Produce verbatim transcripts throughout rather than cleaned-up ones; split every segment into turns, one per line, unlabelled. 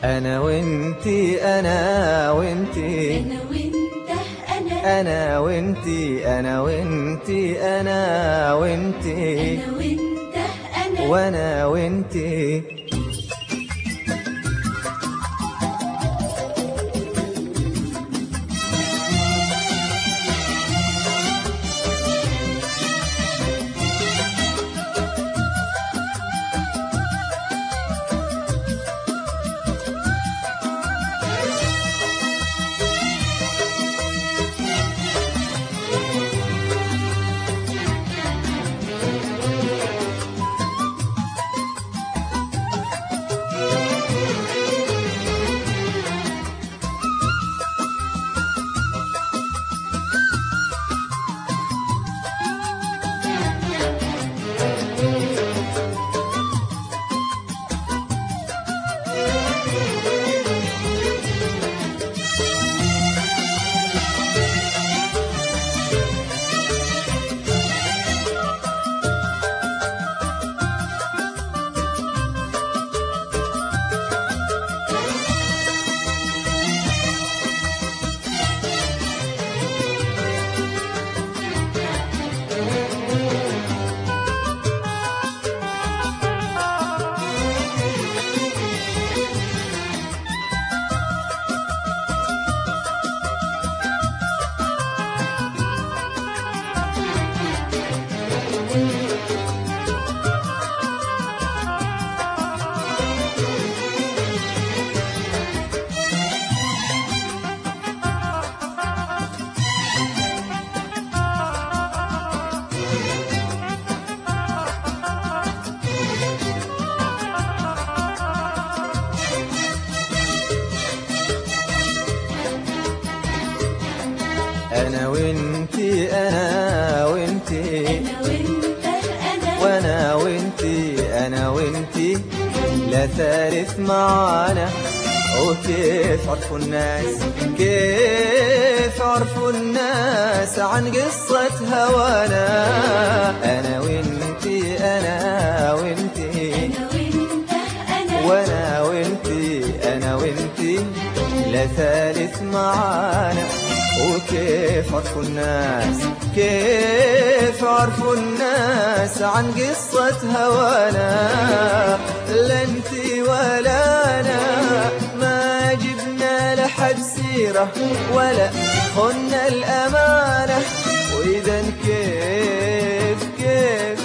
أنا وإنتي أنا وإنتي
أنا وإنت أنا
أنا وإنتي أنا وإنتي أنا وإنتي
أنا وإنت أنا
وأنا وإنتي. أنا وإنتي أنا وإنتي
أنا وإنت أنا
وأنا وإنتي أنا وإنتي لا ثالث معانا. وكيف عرفوا الناس كيف عرفوا الناس عن قصة هوانا. أنا وإنتي أنا وإنتي
أنا وإنت أنا
وأنا وإنتي أنا وإنتي لا ثالث معانا. وكيف عرفوا الناس كيف عرفوا الناس عن قصة هوانا. لا انتي ولا أنا ما جبنا لحد سيرة ولا خنا الأمانة. وإذا كيف كيف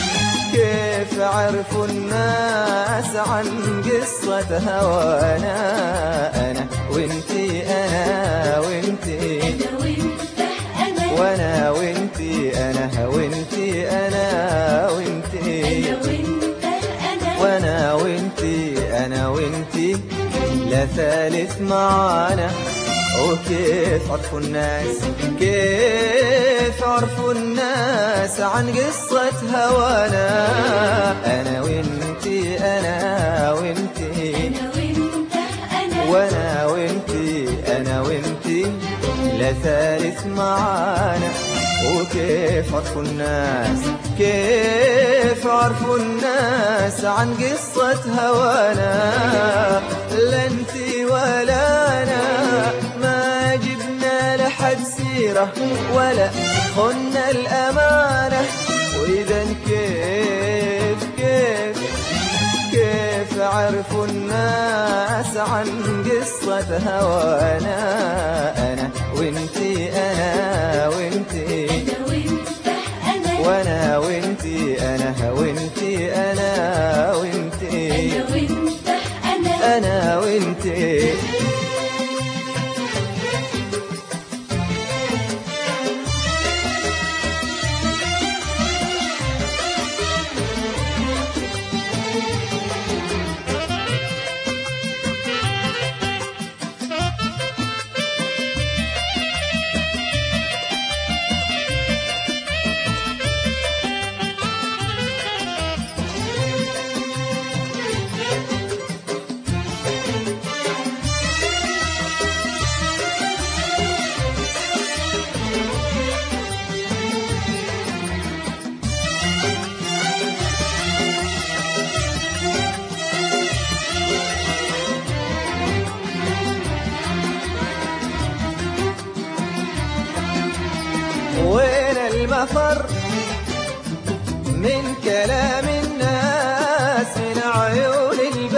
كيف عرفوا الناس عن قصة هوانا. أنا وإنتي أنا وإنتي
أنا وإنت أنا
وأنا وإنتي أنا وإنتي أنا وإنتي
أنا وإنت أنا
وأنا وإنتي أنا وإنتي لا ثالث معانا. وكيف عرفوا الناس كيف عرفوا الناس عن قصة هوانا. أنا وإنتي أنا وإنتي
أنا وإنت أنا
وأنا وإنتي أنا وإنتي لا ثالث معانا. وكيف عرفوا الناس كيف عرفوا الناس عن قصة هوانا. لا انتي ولا أنا ما جبنا لحد سيرة ولا خنا الأمانة. وإذا كيف كيف كيف عرفوا الناس عن قصة هوانا. أنا وإنتي أنا وإنتي
أنا وإنت أنا
وأنا وإنتي أنا وإنتي أنا وإنتي
أنا وإنت أنا
أنا وإنتي.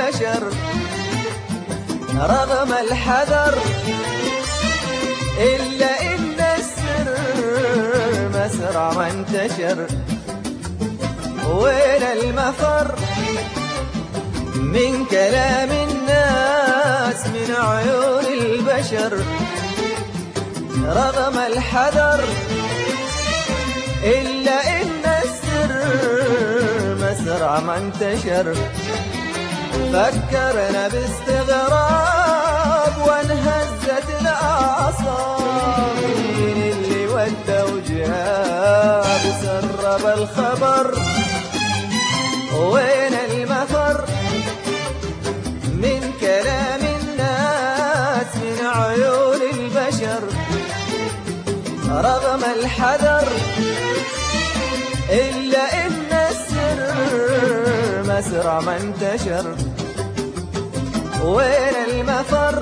البشر رغم الحذر، إلا إن السر مسرع ما انتشر. وين المفر من كلام الناس من عيون البشر رغم الحذر، إلا إن السر مسرع ما انتشر. فكرنا باستغراب وانهزت الأعصاب، مين اللي ودى وجاب سرب الخبر؟ وين المفر من كلام الناس من عيون البشر رغم الحذر، إلا إن السر مسرع ما انتشر. وين المفر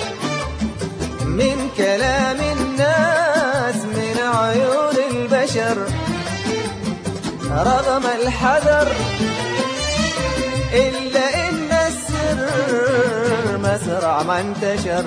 من كلام الناس من عيون البشر رغم الحذر، إلا إن السر مسرع ما انتشر.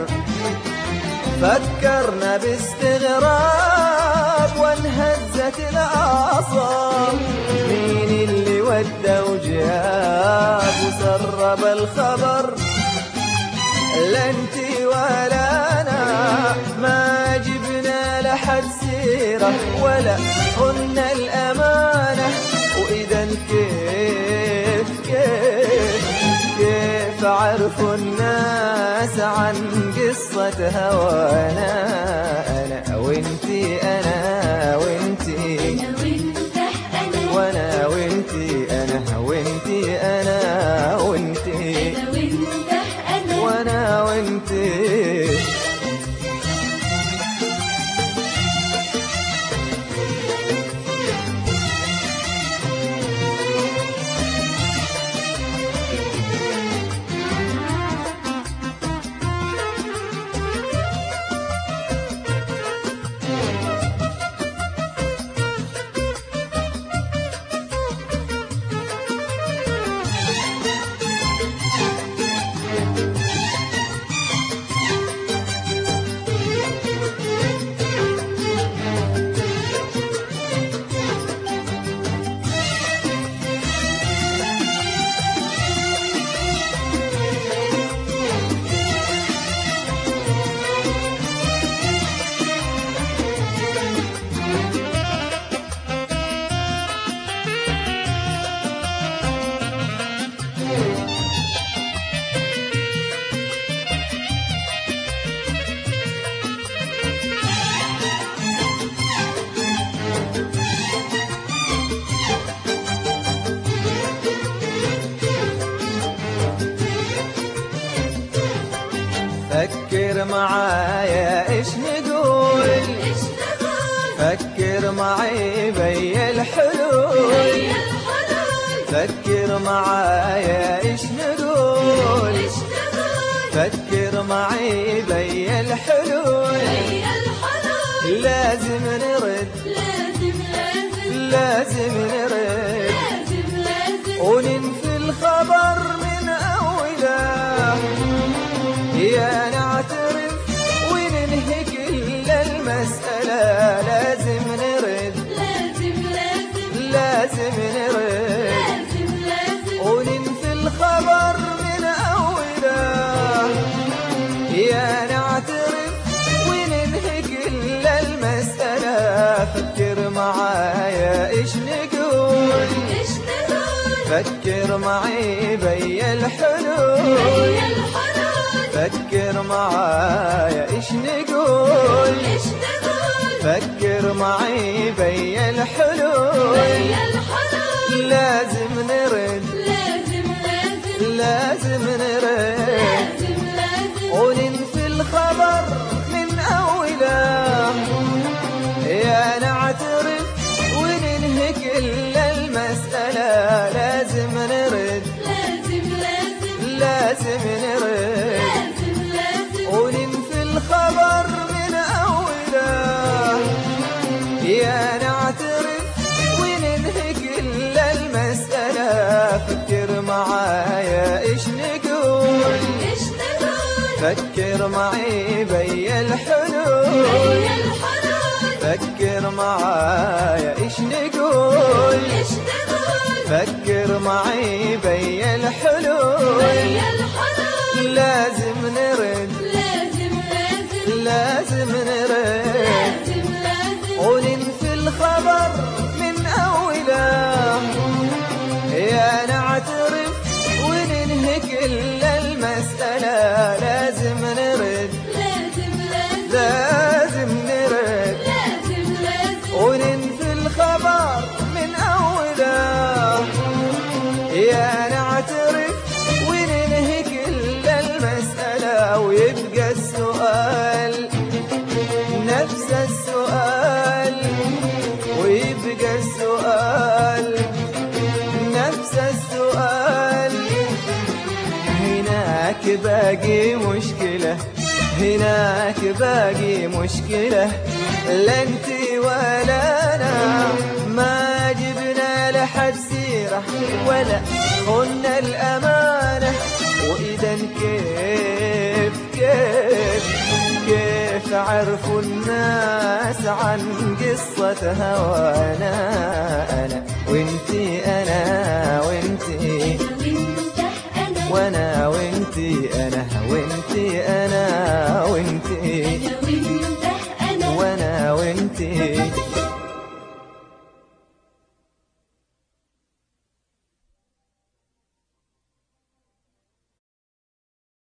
فكرنا باستغراب وانهزت الأعصاب، مين اللي ودى وجاب وسرب الخبر؟ لا انتي ولا انا ما جبنا لحد سيرة ولا قلنا الأمانة. وإذا كيف كيف كيف عرفوا الناس عن قصة هوانا؟ أنا وانتي أنا وانتي وانا وانتي أنا وانتي أنا وانتي وانا وانتي. فكر معايا ايش نقول، فكر معي بي الحلول، فكر معايا ايش نقول، فكر معي بي الحلول. لازم نرد لازم نرد وننفي الخبر من أوله، يا نعترف وننهي كل المسألة. لازم نرد لازم نرد وننفي الخبر من أوله، يا نعترف وننهي كل المسألة. فكر معايا ايش نقول، فكر معي بي الحلول، فكر معايا ايش نقول، فكر معي بي الحلول. لازم نرد لازم نرد وننفي الخبر من أوله، يا نعترف وننهي كل المسألة. لازم نرد لازم نرد وننفي الخبر من أوله، يا نعترف وننهي كل المسألة. فكر معايا ايش ايش نقول
إيش نقول
فكر معي بي الحلول
بي الحلول
فكر معايا ايش نقول
إيش نقول
فكر معي بي الحلول
بي الحلول
لازم نرد
لازم لازم
لازم نرد
لازم لازم
وننفي الخبر من أوله يا نعترف وننهي كل المسألة لازم نرد
لازم لازم
لازم نرد
لازم لازم
وننفي الخبر من أوله يا نعترف وننهي كل المسألة ويبقى السؤال نفس السؤال ويبقى السؤال نفس السؤال هناك باقي مشكلة هناك باقي مشكلة لا انتي ولا انا ما جبنا لحد سيرة ولا خنا الأمانة وإذا كيف كيف كيف عرفوا الناس عن قصة هوانا أنا وانتي أنا وانتي
وانت أنا
وانا وانتي أنا وانتي أنا